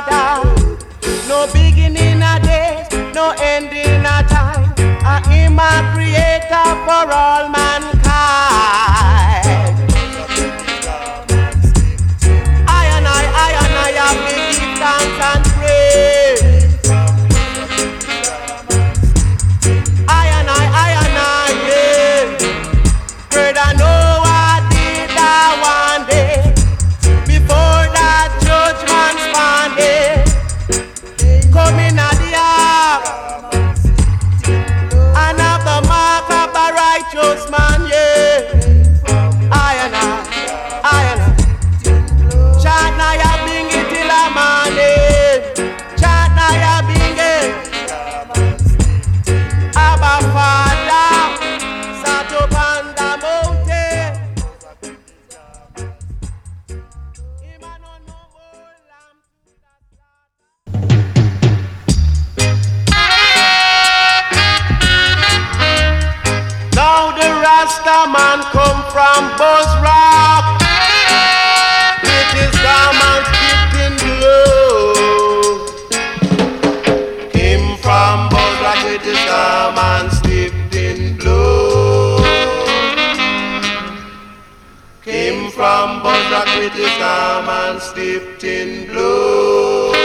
Father. No beginning a days, no ending a time. I am a creator for all mankind. I have to give thanks and praise. Yeah. Great I know I did that one day. Before that judgment standing. Coming at the ark and have the mark of a righteous man, yeah. I chant na ya bingi till a morning. Chant na ya bingi. Abba Father sat up on the mountain. Him a no more lamb to the now the Rasta man come from Buzz Rock. With his garments dipped in blood. Came from Buzz Rock with his garments dipped in blood. Came from Buzz Rock with his garments dipped in blood.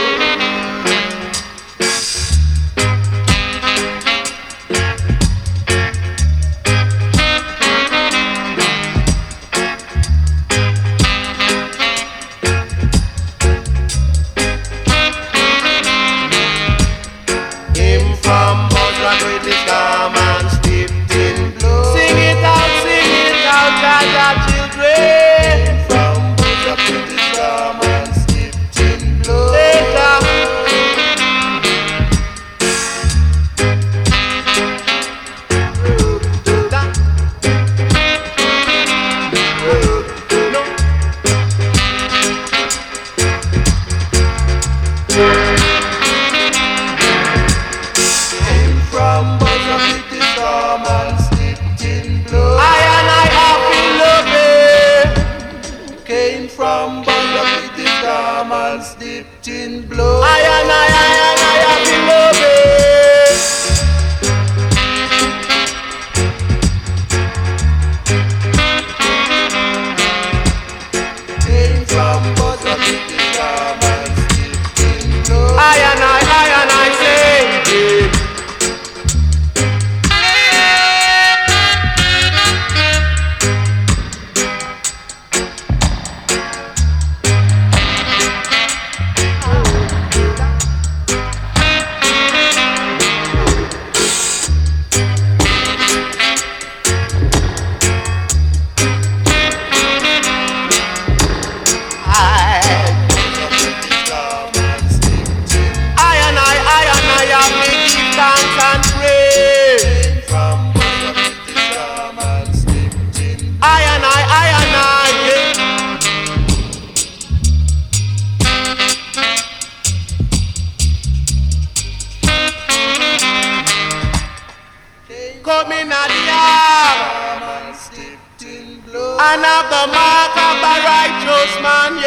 Coming at the ark and have the mark of the righteous man,